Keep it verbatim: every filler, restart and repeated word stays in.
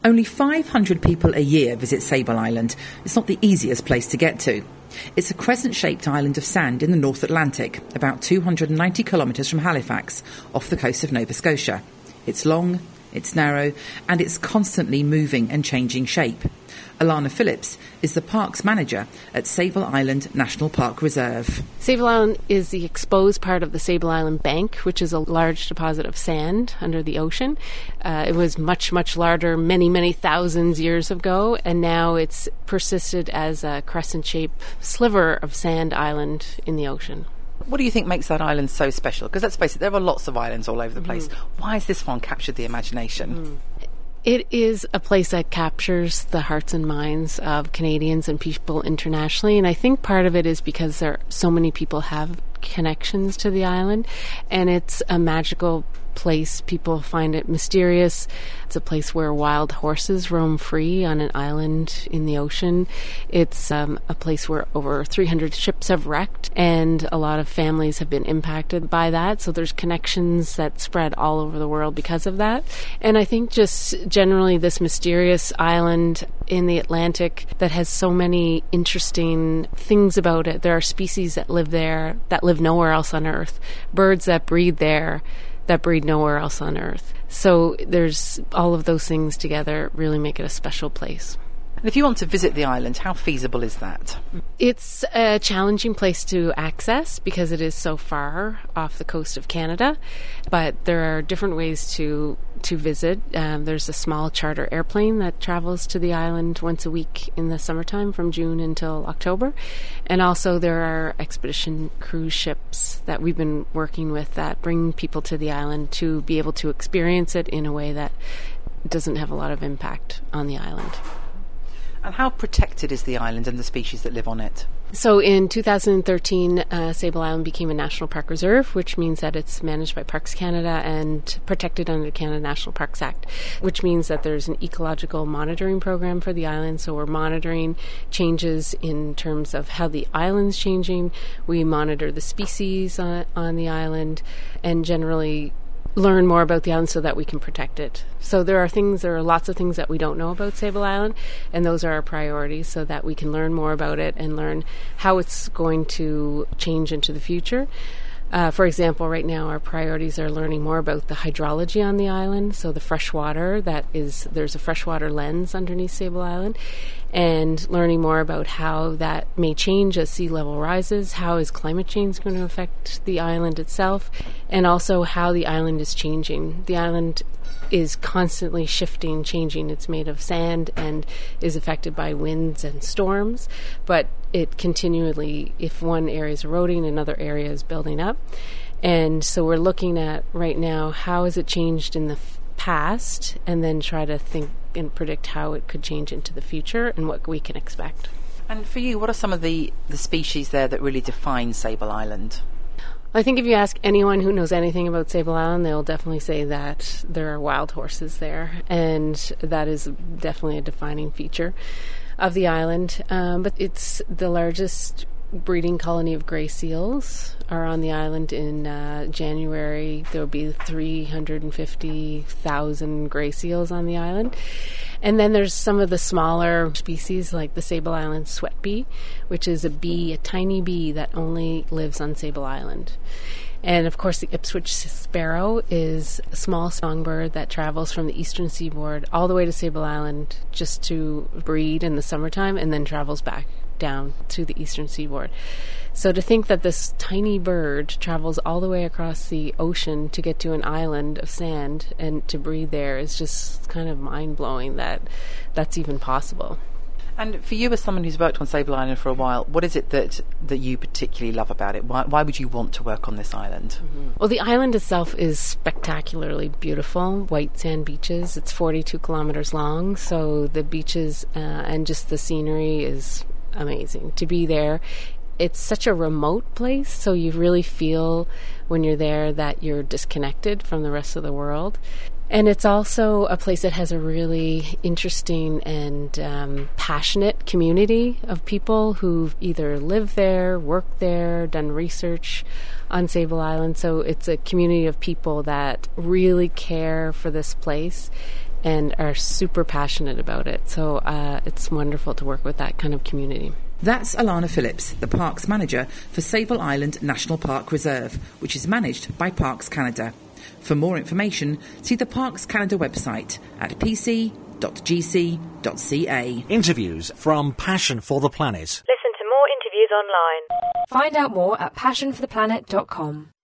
Only five hundred people a year visit Sable Island. It's not the easiest place to get to. It's a crescent-shaped island of sand in the North Atlantic, about two hundred ninety kilometres from Halifax, off the coast of Nova Scotia. It's long, it's narrow, and it's constantly moving and changing shape. Alana Phillips is the parks manager at Sable Island National Park Reserve. Sable Island is the exposed part of the Sable Island Bank, which is a large deposit of sand under the ocean. Uh, it was much, much larger many, many thousands years ago, and now it's persisted as a crescent-shaped sliver of sand island in the ocean. What do you think makes that island so special? Because let's face it, there are lots of islands all over the place. Mm. Why has this one captured the imagination? Mm. It is a place that captures the hearts and minds of Canadians and people internationally, and I think part of it is because there so many people have connections to the island, and it's a magical place. People find it mysterious. It's a place where wild horses roam free on an island in the ocean. It's um, a place where over three hundred ships have wrecked, and a lot of families have been impacted by that. So there's connections that spread all over the world because of that. And I think just generally this mysterious island in the Atlantic that has so many interesting things about it. There are species that live there that live nowhere else on Earth, birds that breed there that breed nowhere else on Earth. So there's all of those things together really make it a special place. And if you want to visit the island, how feasible is that? It's a challenging place to access because it is so far off the coast of Canada, but there are different ways to to visit. Um, there's a small charter airplane that travels to the island once a week in the summertime from June until October. And also there are expedition cruise ships that we've been working with that bring people to the island to be able to experience it in a way that doesn't have a lot of impact on the island. And how protected is the island and the species that live on it? So in two thousand thirteen, uh, Sable Island became a National Park Reserve, which means that it's managed by Parks Canada and protected under the Canada National Parks Act, which means that there's an ecological monitoring program for the island. So we're monitoring changes in terms of how the island's changing. We monitor the species on, on the island and generally learn more about the island so that we can protect it. So there are things, there are lots of things that we don't know about Sable Island, and those are our priorities so that we can learn more about it and learn how it's going to change into the future. Uh, for example, right now our priorities are learning more about the hydrology on the island, so the fresh water that is, there's a freshwater lens underneath Sable Island, and learning more about how that may change as sea level rises, how is climate change going to affect the island itself, and also how the island is changing. The island is constantly shifting, changing. It's made of sand and is affected by winds and storms, but it continually, if one area is eroding, another area is building up. And so we're looking at right now, how has it changed in the f- past, and then try to think and predict how it could change into the future and what we can expect. And for you, what are some of the, the species there that really define Sable Island? I think if you ask anyone who knows anything about Sable Island, they'll definitely say that there are wild horses there, and that is definitely a defining feature of the island. Um, but it's the largest breeding colony of gray seals are on the island. In uh, January. There will be three hundred fifty thousand gray seals on the island. And then there's some of the smaller species like the Sable Island sweat bee, which is a bee, a tiny bee that only lives on Sable Island. And of course the Ipswich sparrow is a small songbird that travels from the eastern seaboard all the way to Sable Island just to breed in the summertime and then travels back down to the eastern seaboard. So to think that this tiny bird travels all the way across the ocean to get to an island of sand and to breed there is just kind of mind-blowing that that's even possible. And for you, as someone who's worked on Sable Island for a while, what is it that, that you particularly love about it? Why, why would you want to work on this island? Mm-hmm. Well, the island itself is spectacularly beautiful. White sand beaches. It's forty-two kilometers long, so the beaches uh, and just the scenery is amazing to be there. It's such a remote place, so you really feel when you're there that you're disconnected from the rest of the world. And it's also a place that has a really interesting and um, passionate community of people who've either lived there, worked there, done research on Sable Island. So it's a community of people that really care for this place and are super passionate about it. So uh, it's wonderful to work with that kind of community. That's Alana Phillips, the Parks Manager for Sable Island National Park Reserve, which is managed by Parks Canada. For more information, see the Parks Canada website at p c dot g c dot c a. Interviews from Passion for the Planet. Listen to more interviews online. Find out more at passion for the planet dot com.